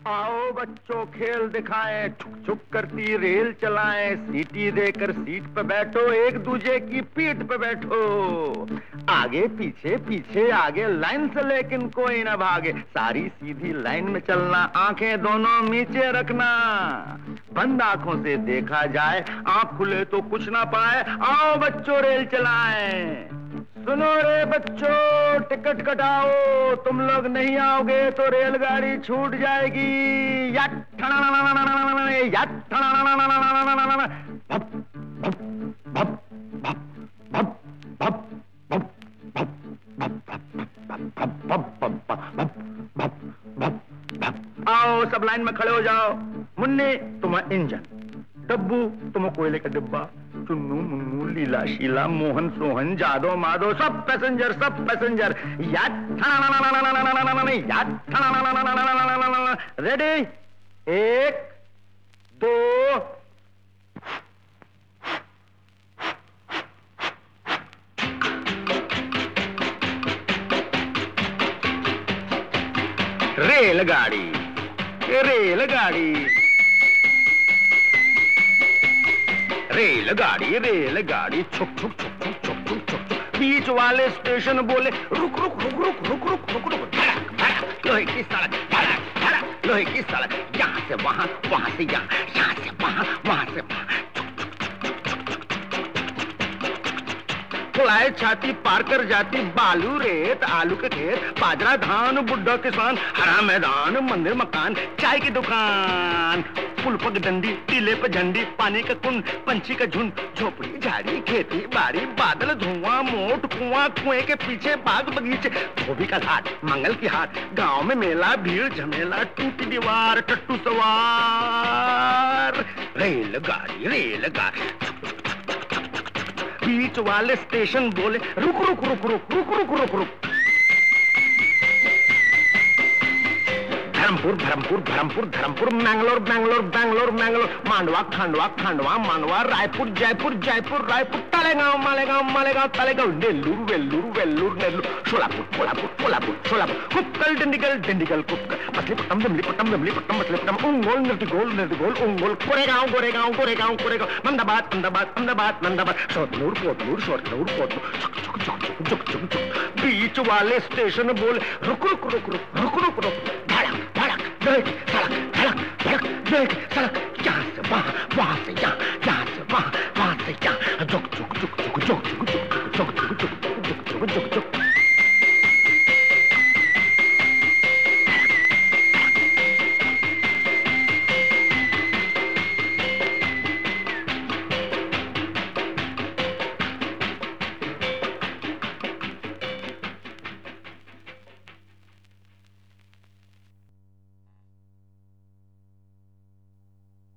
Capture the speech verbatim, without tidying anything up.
आओ बच्चों खेल दिखाएं, छुक छुक करती रेल चलाएं, सीटी देकर सीट पे बैठो, एक दूजे की पीठ पे बैठो। आगे पीछे पीछे आगे, लाइन से लेकिन कोई ना भागे, सारी सीधी लाइन में चलना, आंखें दोनों नीचे रखना। बंद आंखों से देखा जाए, आंख खुले तो कुछ ना पाए। आओ बच्चों रेल चलाएं। सुनो रे बच्चों, टिकट कटाओ, तुम लोग नहीं आओगे तो रेलगाड़ी छूट जाएगी। या या भप भप भप भप भप भप भप भप भप भप। आओ सब लाइन में खड़े हो जाओ। मुन्नी तुम्हारा इंजन, डब्बू तुम कोयले का डिब्बा, चुन्नू मुन्नू लीला शीला मोहन सोहन जादो माधो, सब पैसेंजर सब पैसेंजर। रेडी, एक दो। रेलगाड़ी रेलगाड़ी रेलगाड़ी रेलगाड़ी छुक छुक छुक छुक छुक छुक छुक छुक। बीच वाले स्टेशन बोले रुक रुक रुक रुक रुक रुक रुक रुक। धड़क धड़क लोहे की सड़क, धड़क धड़क लोहे की सड़क, यहाँ से वहाँ वहाँ से यहाँ, यहाँ से वहाँ वहाँ से वहाँ। फुलाए छाती पार कर जाती, बालू रेत आलू के खेत, बाजरा धान बुड्ढा किसान, हरा मैदान मंदिर मकान, चाय की दुकान, पुल पग डंडी, टीले पे झंडी, पानी का कुंड, पंछी का झुंड, झोपड़ी झाड़ी खेती बाड़ी, बादल धुआं मोट कुआं, कुएं के पीछे बाग बगीचे, धोबी का घाट मंगल की हाट, गांव में मेला भीड़ झमेला, टूटी दीवार टट्टू सवार। रेलगाड़ी रेलगाड़ी बीच वाले स्टेशन बोले रुक रुक रुक रुक रुक रुक रुक रुक। धर्मपुर धर्मपुर धर्मपुर धर्मपुर, मैंगलोर बैंगलोर बैंगलोर मैंगलोर, मांडवा खांडवा खांडवा मांडवा, रायपुर जयपुर जयपुर रायपुर, तालेगांव मालेगांव मालेगांव तालेगांव, नेल्लूर वेल्लूर वेल्लूर नेल्लूर, सोलापुर कोल्हापुर कोल्हापुर सोलापुर, कुक्कल डिंडिगल डिंडिगल कुक्कल, मछलीपट्टम दिमलीपट्टम दिमलीपट्टम मछलीपट्टम, उंगोल निर्तिगोल निर्तिगोल उंगोल, गोरेगांव गोरेगांव गोरेगांव गोरेगांव, अहमदाबाद अहमदाबाद अहमदाबाद नंदाबाद, शोधनूर पोतनूर शोधनूर पोतनूर। बीच वाले स्टेशन बोले रुक रुक रुक रुक रुक रुक रुक। धड़क धड़क लोहे की सड़क, धड़क धड़क लोहे की सड़क, यहाँ से वहाँ वहाँ से यहाँ,